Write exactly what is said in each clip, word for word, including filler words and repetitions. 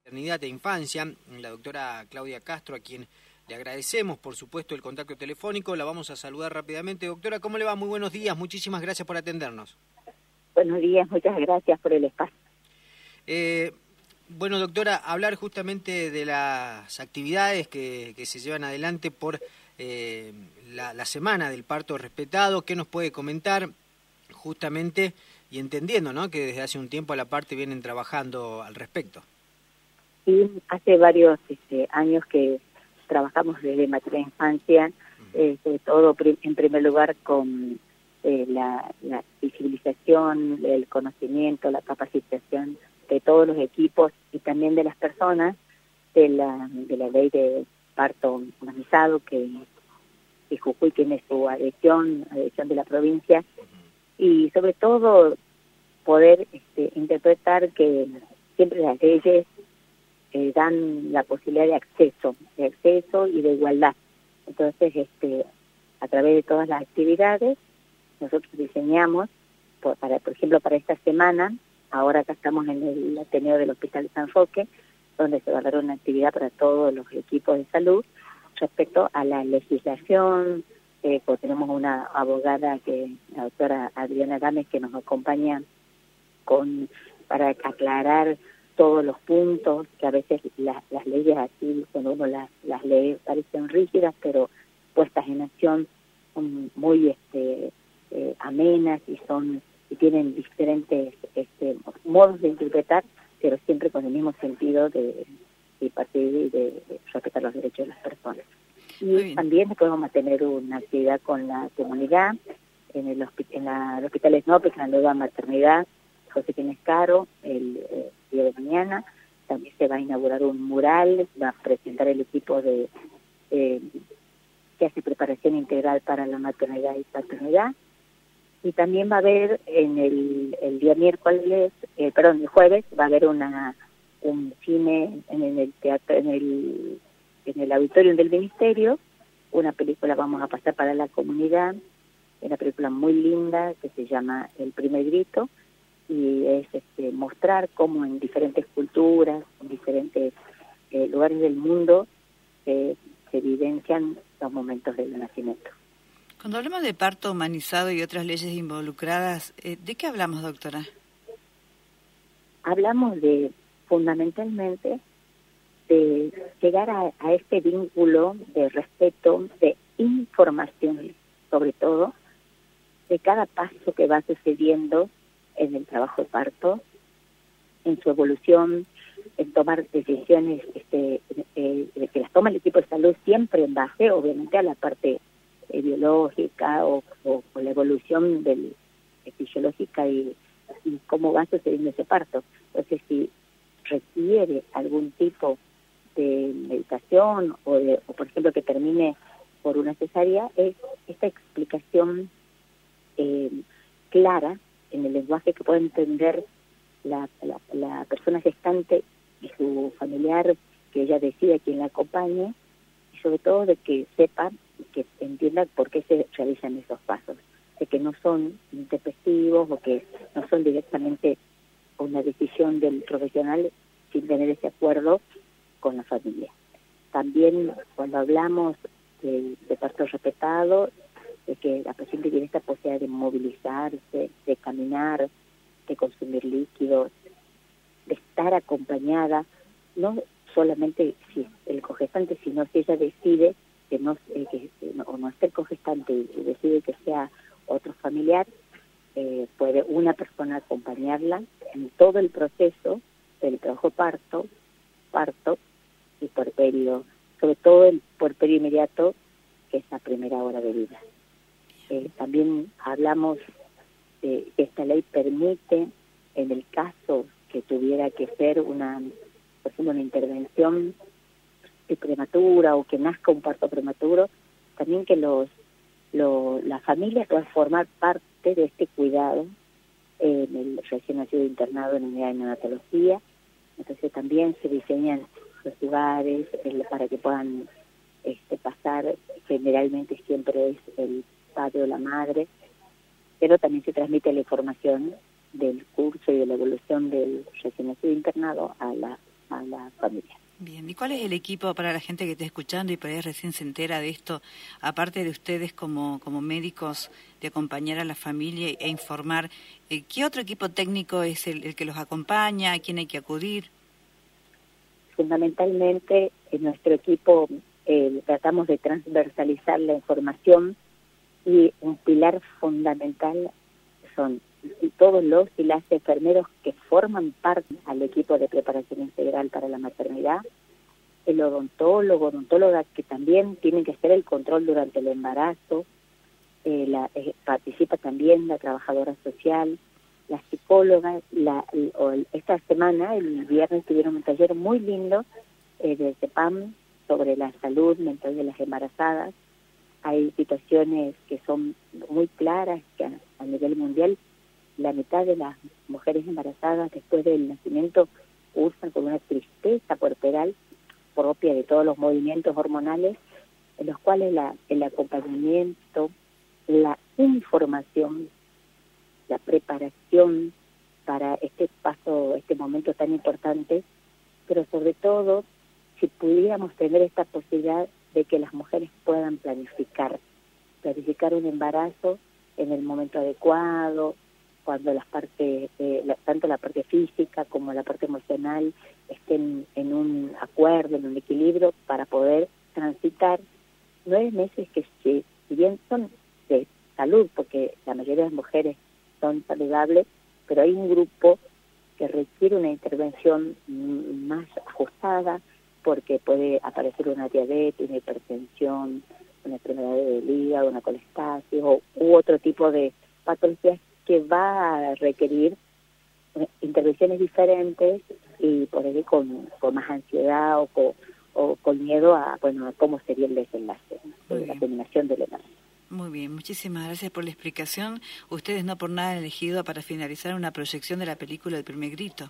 Maternidad e Infancia, la doctora Claudia Castro, a quien le agradecemos, por supuesto, el contacto telefónico. La vamos a saludar rápidamente. Doctora, ¿cómo le va? Muy buenos días, muchísimas gracias por atendernos. Buenos días, muchas gracias por el espacio. Eh, bueno, doctora, hablar justamente de las actividades que, que se llevan adelante por eh, la, la Semana del Parto Respetado. ¿Qué nos puede comentar justamente y entendiendo, ¿no?, que desde hace un tiempo a la parte vienen trabajando al respecto? Sí, hace varios este, años que trabajamos desde maternidad e infancia, eh, sobre todo en primer lugar con eh, la, la visibilización, el conocimiento, la capacitación de todos los equipos y también de las personas de la, de la ley de parto humanizado que, que Jujuy tiene su adhesión, adhesión de la provincia, y sobre todo poder este, interpretar que siempre las leyes Eh, dan la posibilidad de acceso, de acceso y de igualdad. Entonces, este, a través de todas las actividades, nosotros diseñamos, por, para, por ejemplo, para esta semana, ahora acá estamos en el Ateneo del Hospital San Roque, donde se va a dar una actividad para todos los equipos de salud respecto a la legislación. Eh, pues tenemos una abogada, que la doctora Adriana Gámez, que nos acompaña con para aclarar todos los puntos, que a veces la, las leyes así, cuando uno las, las lee, parecen rígidas, pero puestas en acción son muy este, eh, amenas y son y tienen diferentes este, modos de interpretar, pero siempre con el mismo sentido de, de partir y de, de respetar los derechos de las personas. Y también podemos tener una actividad con la comunidad, en el, en la, el Hospital Snope, en la nueva maternidad José Quínez Caro, el eh, día de mañana. También se va a inaugurar un mural, va a presentar el equipo de eh, que hace preparación integral para la maternidad y paternidad. Y también va a haber en el, el día miércoles, eh, perdón, el jueves, va a haber una un cine en, en el teatro, en el en el auditorio del Ministerio. Una película vamos a pasar para la comunidad, una película muy linda que se llama El Primer Grito, y es este, mostrar cómo en diferentes culturas, en diferentes eh, lugares del mundo eh, se evidencian los momentos del nacimiento. Cuando hablamos de parto humanizado y otras leyes involucradas, eh, ¿de qué hablamos, doctora? Hablamos de, fundamentalmente, de llegar a, a este vínculo de respeto, de información, sobre todo, de cada paso que va sucediendo en el trabajo de parto, en su evolución, en tomar decisiones este, eh, que las toma el equipo de salud siempre en base, obviamente, a la parte eh, biológica o, o, o la evolución del, eh, fisiológica y, y cómo va sucediendo ese parto. Entonces, si requiere algún tipo de medicación o, de, o por ejemplo, que termine por una cesárea, es esta explicación eh, clara en el lenguaje que pueda entender la, la, la persona gestante y su familiar, que ella decida quién la acompañe, y sobre todo de que sepa, que entienda por qué se realizan esos pasos, de que no son intempestivos o que no son directamente una decisión del profesional sin tener ese acuerdo con la familia. También cuando hablamos de, de parto respetado, de que la paciente tiene esta posibilidad de movilizarse, de caminar, de consumir líquidos, de estar acompañada, no solamente si el cogestante, sino si ella decide que no, eh, que, o no esté el cogestante y decide que sea otro familiar, eh, puede una persona acompañarla en todo el proceso del trabajo parto, parto y puerperio, sobre todo el puerperio inmediato, que es la primera hora de vida. Eh, también hablamos de que esta ley permite, en el caso que tuviera que ser una, por ejemplo, una intervención prematura o que nazca un parto prematuro, también que los, lo, la familia pueda formar parte de este cuidado eh, en el recién nacido internado en unidad de neonatología. Entonces también se diseñan los lugares eh, para que puedan este, pasar, generalmente siempre es el padre o la madre, pero también se transmite la información del curso y de la evolución del recién nacido internado a la a la familia. Bien, ¿y cuál es el equipo para la gente que esté escuchando y por ahí recién se entera de esto, aparte de ustedes como, como médicos, de acompañar a la familia e informar, eh, ¿qué otro equipo técnico es el, el que los acompaña? ¿A quién hay que acudir? Fundamentalmente, en nuestro equipo eh, tratamos de transversalizar la información y un pilar fundamental son todos los y las enfermeros que forman parte al equipo de preparación integral para la maternidad, el odontólogo, odontóloga que también tienen que hacer el control durante el embarazo, eh, la, eh, participa también la trabajadora social, la psicóloga. La, el, esta semana, el viernes, tuvieron un taller muy lindo eh, de CEPAM sobre la salud mental de las embarazadas. Hay situaciones que son muy claras, que a, a nivel mundial la mitad de las mujeres embarazadas después del nacimiento cursan con una tristeza puerperal propia de todos los movimientos hormonales, en los cuales la, el acompañamiento, la información, la preparación para este paso, este momento tan importante, pero sobre todo si pudiéramos tener esta posibilidad de que las mujeres puedan planificar, planificar un embarazo en el momento adecuado, cuando las partes, eh, la, tanto la parte física como la parte emocional estén en un acuerdo, en un equilibrio, para poder transitar nueve meses que si, si bien son de salud, porque la mayoría de las mujeres son saludables, pero hay un grupo que requiere una intervención más ajustada, porque puede aparecer una diabetes, una hipertensión, una enfermedad del hígado, una colestasis o, u otro tipo de patologías que va a requerir intervenciones diferentes y por ahí con, con más ansiedad o con, o con miedo a, bueno, a cómo sería el desenlace, de la terminación del embarazo. Muy bien, muchísimas gracias por la explicación. Ustedes no por nada han elegido para finalizar una proyección de la película El primer grito.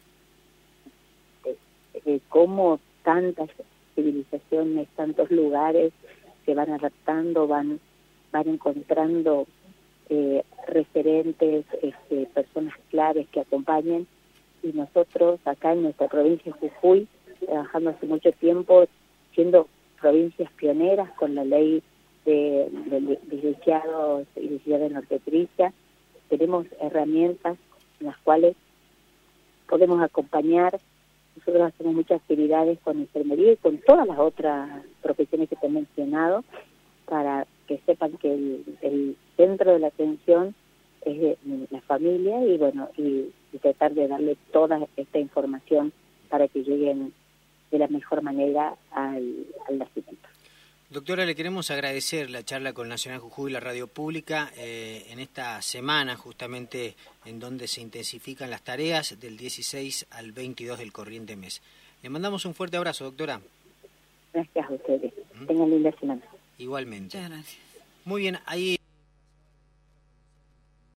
Eh, eh, cómo tantas civilizaciones, tantos lugares se van adaptando, van, van encontrando Eh, referentes, este, personas claves que acompañen, y nosotros acá en nuestra provincia de Jujuy, trabajando hace mucho tiempo, siendo provincias pioneras con la ley de, de licenciados y licenciadas en obstetricia, tenemos herramientas en las cuales podemos acompañar. Nosotros hacemos muchas actividades con enfermería y con todas las otras profesiones que te he mencionado, para que sepan que el, el centro de la atención es de la familia y bueno y, y tratar de darle toda esta información para que lleguen de la mejor manera al, al nacimiento. Doctora, le queremos agradecer la charla con Nacional Jujuy y la Radio Pública eh, en esta semana justamente en donde se intensifican las tareas del dieciséis al veintidós del corriente mes. Le mandamos un fuerte abrazo, doctora. Gracias a ustedes. ¿Mm? Tengan linda semana. Igualmente. Muchas gracias. Muy bien, ahí...